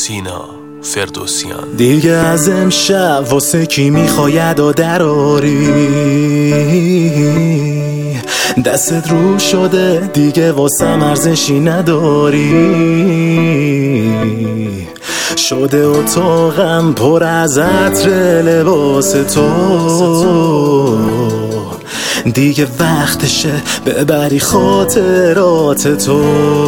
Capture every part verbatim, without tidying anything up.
سینا فردوسیان. دیگه از امشب واسه کی میخوای ادا دراری؟ دستت رو شده دیگه واسه ارزشی نداری. شده اتاقم پر از عطر لباس تو، دیگه وقتشه ببری خاطرات تو.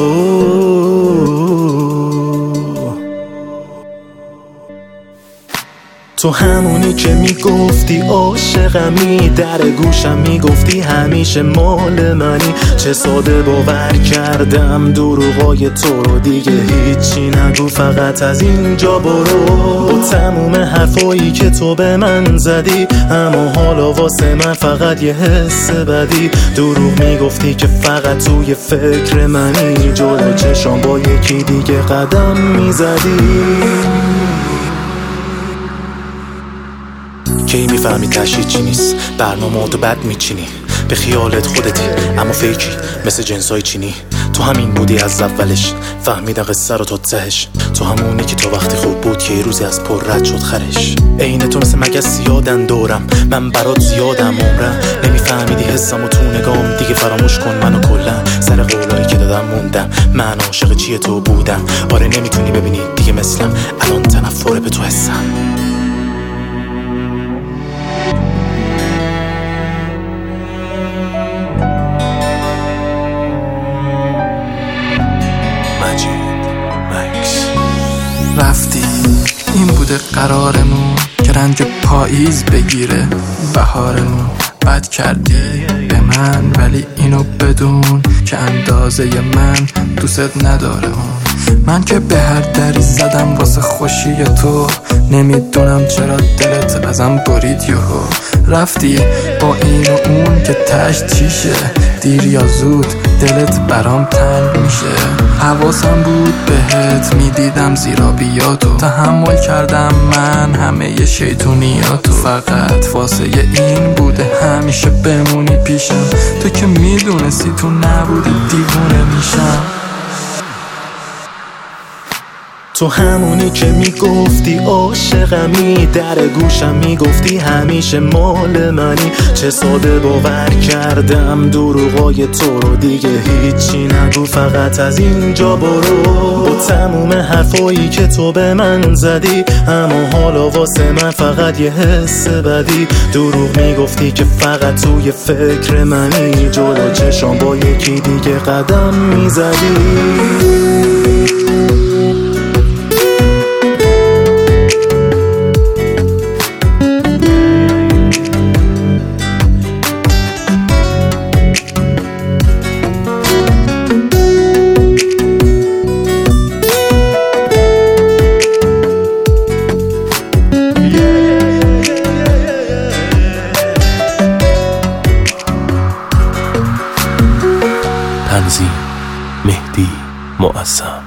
تو همونی که میگفتی عاشقمی، در گوشم میگفتی همیشه مال منی. چه ساده باور کردم دروغای تو رو، دیگه هیچی نگو فقط از اینجا برو. با تموم حرفایی که تو به من زدی، اما حالا واسه من فقط یه حس بدی. دروغ میگفتی که فقط توی فکر منی، جلو چشام با یکی دیگه قدم میزدی. کی میفهمی تشهید چی نیست؟ برنامه تو بد میچینی، به خیالت خودتی اما فیکی مثل جنسای چینی. تو همین بودی از اولش، فهمیدن قصه رو تا تهش. تو همونی که تا وقتی خوب بود که یه روزی از پر رد شد خرش. عین تو مثل مگس زیادن دورم، من برات زیادم عمرم. نمیفهمیدی حسم و تو نگام، دیگه فراموش کن منو کلن. سر قولایی که دادم موندم، من عاشق چیه تو بودم. آره نمیتونی ببینی دیگه مثلم، الان تنفر به تو حسم. رفتی، این بوده قرارمون که رنج پاییز بگیره بهارمون. بد کردی به من ولی اینو بدون که اندازه من دوست نداره اون. من که به هر دری زدم واسه خوشی تو، نمیدونم چرا دلت ازم برید یهو. رفتی با این و اون که تشت چیشه، دیر یا زود دلت برام تنگ میشه. حواسم بود بهت میدیدم زیرابیاتو، تحمل کردم من همه ی شیطونیاتو. فقط واسه این بوده همیشه بمونی پیشم، تو که میدونستی تو نبودی دیوونه میشم. تو همونی که میگفتی عاشقمی، در گوشم میگفتی همیشه مال منی. چه ساده باور کردم دروغای تو رو، دیگه هیچی نگو فقط از اینجا برو. با تموم حرفایی که تو به من زدی، اما حالا واسه من فقط یه حس بدی. دروغ میگفتی که فقط توی فکر منی، جلو چشام با یکی دیگه قدم میزدی. تنظیم مهدی معظم.